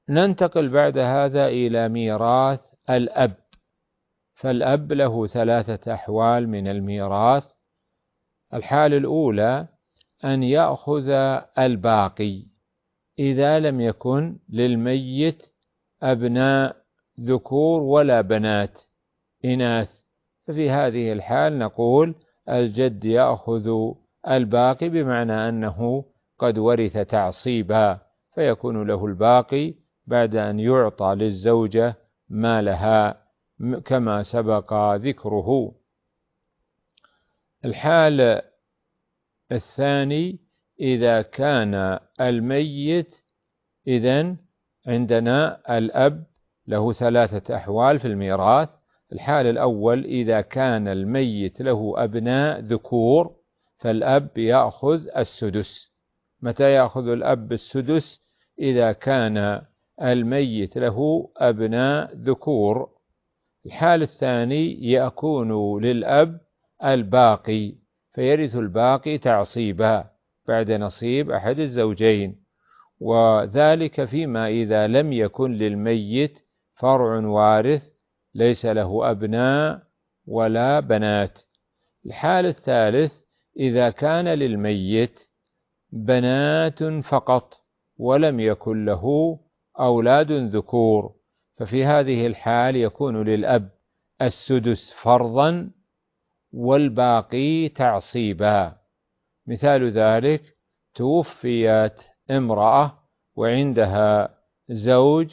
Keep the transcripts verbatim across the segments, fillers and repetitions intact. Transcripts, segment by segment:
ننتقل بعد هذا إلى ميراث الأب. فالأب له ثلاثة أحوال من الميراث. الحالة الأولى أن يأخذ الباقي إذا لم يكن للميت أبناء ذكور ولا بنات إناث، ففي هذه الحال نقول الجد يأخذ الباقي، بمعنى أنه قد ورث تعصيبا، فيكون له الباقي بعد أن يعطى للزوجة ما لها كما سبق ذكره. الحال الثاني إذا كان الميت، إذن عندنا الأب له ثلاثة أحوال في الميراث. الحال الأول إذا كان الميت له أبناء ذكور فالأب يأخذ السدس. متى يأخذ الأب السدس؟ إذا كان الميت له أبناء ذكور. الحال الثاني يكون للأب الباقي، فيرث الباقي تعصيبا بعد نصيب أحد الزوجين، وذلك فيما إذا لم يكن للميت فرع وارث ليس له أبناء ولا بنات. الحال الثالث إذا كان للميت بنات فقط ولم يكن له أولاد ذكور، ففي هذه الحال يكون للأب السدس فرضا والباقي تعصيبا. مثال ذلك: توفيت امرأة وعندها زوج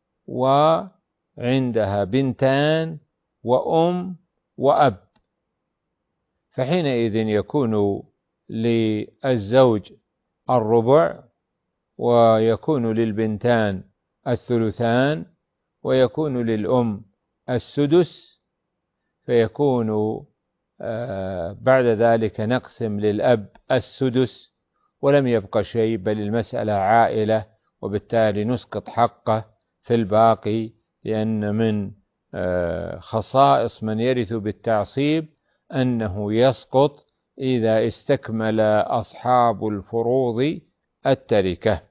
وعندها بنتان وأم وأب، فحينئذ يكون للزوج الربع، ويكون للبنتان الثلثان، ويكون للأم السدس، فيكون بعد ذلك نقسم للأب السدس ولم يبق شيء، بل المسألة عائلة، وبالتالي نسقط حقه في الباقي، لأن من خصائص من يرث بالتعصيب أنه يسقط إذا استكمل أصحاب الفروض التركة.